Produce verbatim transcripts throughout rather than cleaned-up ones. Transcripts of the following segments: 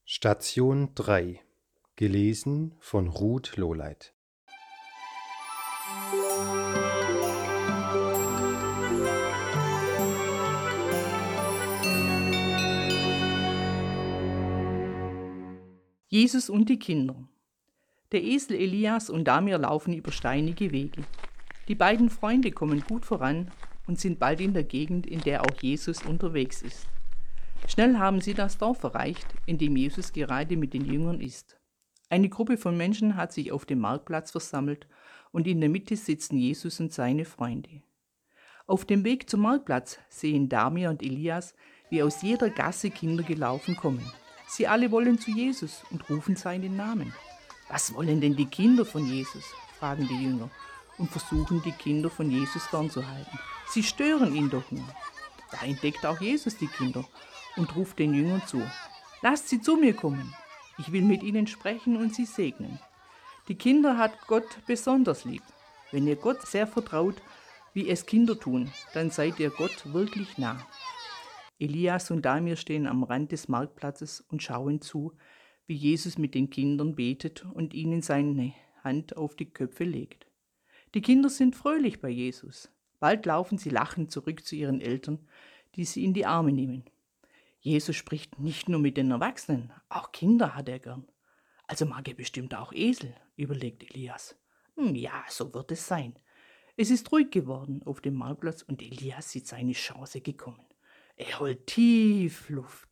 Station drei. Gelesen von Ruth Lohleit. Jesus und die Kinder. Der Esel Elias und Damir laufen über steinige Wege. Die beiden Freunde kommen gut voran und sind bald in der Gegend, in der auch Jesus unterwegs ist. Schnell haben sie das Dorf erreicht, in dem Jesus gerade mit den Jüngern ist. Eine Gruppe von Menschen hat sich auf dem Marktplatz versammelt und in der Mitte sitzen Jesus und seine Freunde. Auf dem Weg zum Marktplatz sehen Damir und Elias, wie aus jeder Gasse Kinder gelaufen kommen. Sie alle wollen zu Jesus und rufen seinen Namen. Was wollen denn die Kinder von Jesus? Fragen die Jünger und versuchen, die Kinder von Jesus fernzuhalten. Sie stören ihn doch nur. Da entdeckt auch Jesus die Kinder und ruft den Jüngern zu: Lasst sie zu mir kommen. Ich will mit ihnen sprechen und sie segnen. Die Kinder hat Gott besonders lieb. Wenn ihr Gott sehr vertraut, wie es Kinder tun, dann seid ihr Gott wirklich nah. Elias und Damir stehen am Rand des Marktplatzes und schauen zu, wie Jesus mit den Kindern betet und ihnen seine Hand auf die Köpfe legt. Die Kinder sind fröhlich bei Jesus. Bald laufen sie lachend zurück zu ihren Eltern, die sie in die Arme nehmen. Jesus spricht nicht nur mit den Erwachsenen, auch Kinder hat er gern. Also mag er bestimmt auch Esel, überlegt Elias. Hm, ja, so wird es sein. Es ist ruhig geworden auf dem Marktplatz und Elias sieht seine Chance gekommen. Er holt tief Luft.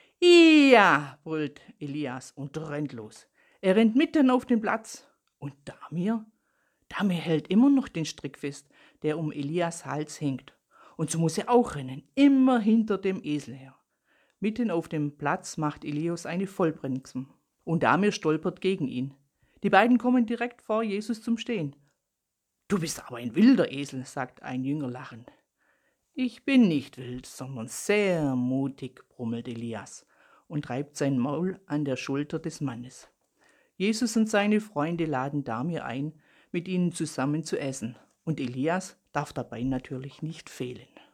Ja, brüllt Elias und rennt los. Er rennt mitten auf den Platz. Und Damir? Damir hält immer noch den Strick fest, der um Elias Hals hängt. Und so muss er auch rennen, immer hinter dem Esel her. Mitten auf dem Platz macht Elias eine Vollbremsung und Damir stolpert gegen ihn. Die beiden kommen direkt vor Jesus zum Stehen. Du bist aber ein wilder Esel, sagt ein Jünger lachend. Ich bin nicht wild, sondern sehr mutig, brummelt Elias und reibt sein Maul an der Schulter des Mannes. Jesus und seine Freunde laden Damir ein, mit ihnen zusammen zu essen, und Elias darf dabei natürlich nicht fehlen.